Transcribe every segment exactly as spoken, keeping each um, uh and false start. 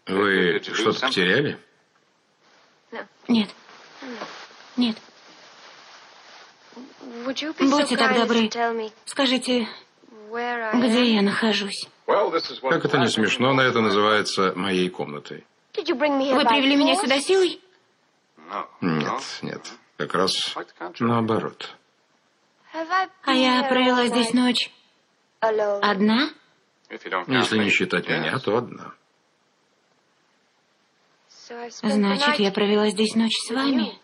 Вы что-то потеряли? Нет. Нет. Будьте так добры, скажите, где я нахожусь? Как это не смешно, но это называется моей комнатой. Вы привели меня сюда силой? Нет, нет. Как раз наоборот. А я провела здесь ночь одна? Если не считать меня, то одна. Значит, я провела здесь ночь с вами?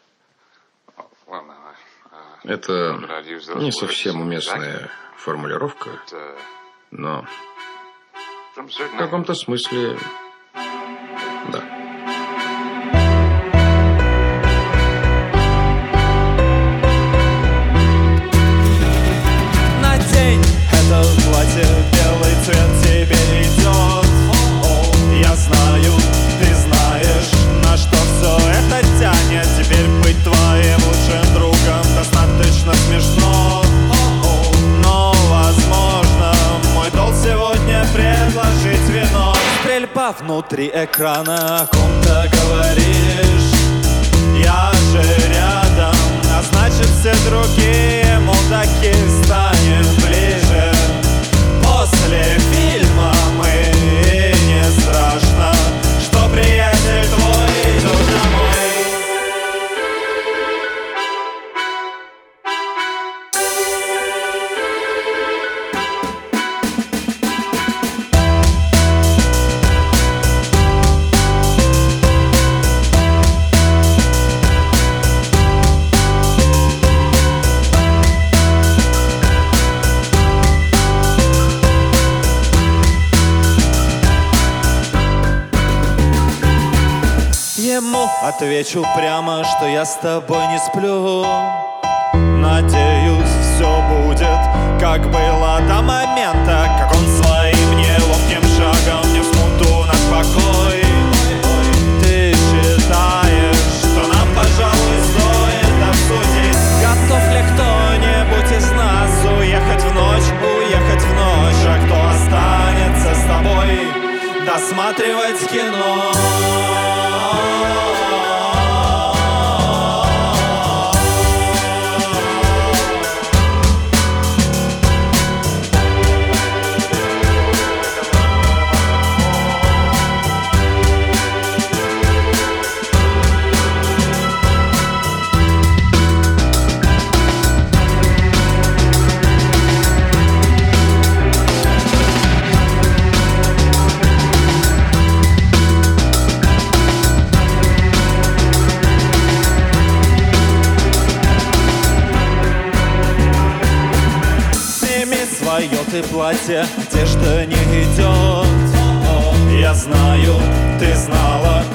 Это не совсем уместная формулировка, но в каком-то смысле да. Надень это платье, белый цвет тебе идет. Я знаю, ты знаешь, на что все это тянет. Теперь быть твоим лучшим другом достаточно смешно. Но, возможно, мой долг сегодня предложить вино. Стрельба внутри экрана, о ком-то говоришь. Я же рядом, а значит все другие мудаки. Станем ближе после фильма мы, и не страшно, что приятель твой идет домой. Ему отвечу прямо, что я с тобой не сплю. Надеюсь, все будет, как было до момента, как он своим неловким шагом нес смуту на покой. Ты считаешь, что нам, пожалуй, стоит обсудить, готов ли кто-нибудь из нас уехать в ночь, уехать в ночь, а кто останется с тобой досматривать кино. Свое ты платье, одежда не идет. Я знаю, ты знала,